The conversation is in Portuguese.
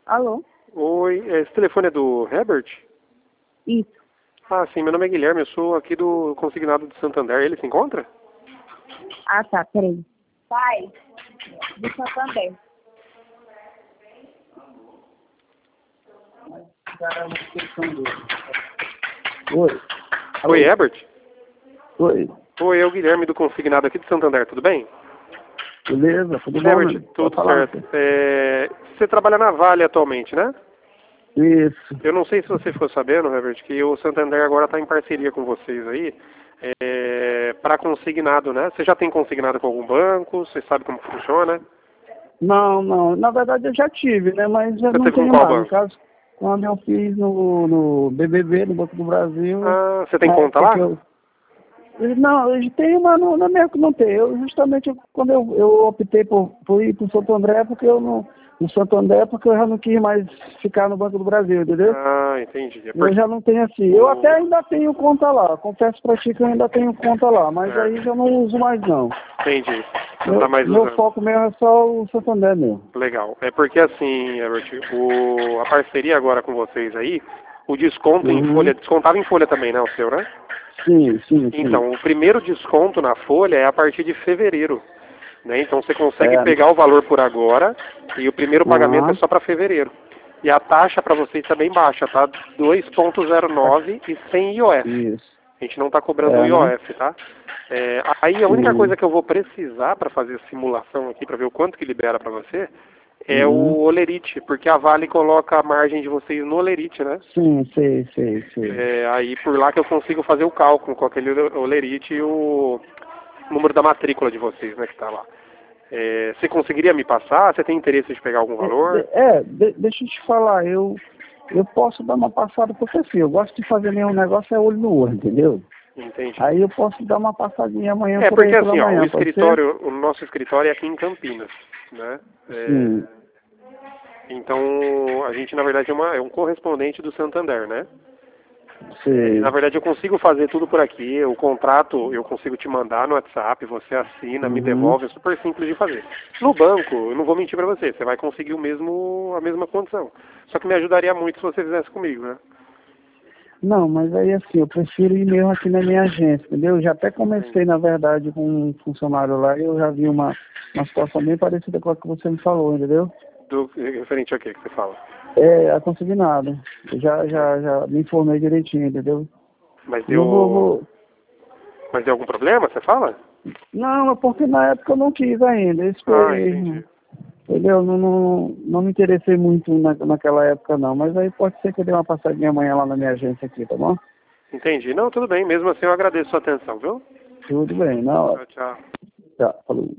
Alô? Oi, esse telefone é do Herbert? Isso. Ah, sim, meu nome é Guilherme, eu sou aqui do consignado de Santander. Ele se encontra? Ah, tá, peraí. Pai, do Santander. Oi. Oi, Herbert? Oi. Oi, é o Guilherme do consignado aqui de Santander, tudo bem? Beleza, tudo bom, Herbert, meu? tudo Pode falar, certo. Você trabalha na Vale atualmente, né? Isso. Eu não sei se você ficou sabendo, Herbert, que o Santander agora está em parceria com vocês aí para consignado, né? Você já tem consignado com algum banco? Você sabe como funciona? Não. Na verdade eu já tive, né? Mas eu Você não teve com tenho qual mais. No banco? caso, quando eu fiz no BBB, no Banco do Brasil, Ah, você tem na conta época que lá? Não, eu tenho, mas não é mesmo que não tem. Quando eu optei por ir para o Santo André, porque eu não. No Santo André, porque eu já não quis mais ficar no Banco do Brasil, entendeu? Ah, entendi. Eu já não tenho assim. Eu até ainda tenho conta lá. Confesso pra ti que eu ainda tenho conta lá, mas aí já não uso mais não. Entendi. Não tá mais Meu usando. foco mesmo é só o Santander mesmo. Legal. É porque assim, Herbert, a parceria agora com vocês aí, o desconto em folha, descontava em folha também, né, o seu, né? Sim. Então, o primeiro desconto na folha é a partir de fevereiro, né? Então você consegue É. pegar o valor por agora e o primeiro pagamento é Aham. só para fevereiro. E a taxa para vocês está bem baixa, tá? 2,09 e sem IOF. Isso. A gente não está cobrando o É, né? IOF, tá? Aí a única Sim. coisa que eu vou precisar para fazer a simulação aqui, para ver o quanto que libera para você, é Uhum. o Olerite, porque a Vale coloca a margem de vocês no Olerite, né? Sim, sei. Aí por lá que eu consigo fazer o cálculo com aquele Olerite e o número da matrícula de vocês, né, que está lá. Você conseguiria me passar? Você tem interesse de pegar algum valor? Deixa eu te falar, eu posso dar uma passada porque assim, eu gosto de fazer nenhum negócio olho no olho, entendeu? Entendi. Aí eu posso dar uma passadinha amanhã por Porque aí pela assim, ó, manhã, pode ser? o nosso escritório é aqui em Campinas, né? Sim. Então, a gente, na verdade, é um correspondente do Santander, né? Na Sei. verdade, eu consigo fazer tudo por aqui. O contrato eu consigo te mandar no WhatsApp, você assina, me Uhum. devolve, é super simples de fazer. No banco, eu não vou mentir pra você, você vai conseguir a mesma condição. Só que me ajudaria muito se você fizesse comigo, né? Não, mas aí assim, eu prefiro ir mesmo aqui na minha agência, entendeu? Eu já até comecei, na verdade, com um funcionário lá e eu já vi uma situação bem parecida com a que você me falou, entendeu? Referente a quê que você fala? A consignado. Eu já me informei direitinho, entendeu? Mas Não deu algum problema, você fala? Não, é porque na época eu não quis ainda, eu Ah, esperei, entendi. entendeu? Não me interessei muito naquela época não, mas aí pode ser que eu dê uma passadinha amanhã lá na minha agência aqui, tá bom? Entendi. Não, tudo bem. Mesmo assim, eu agradeço a sua atenção, viu? Tudo bem, na hora. Tchau, tchau. Tá, falou.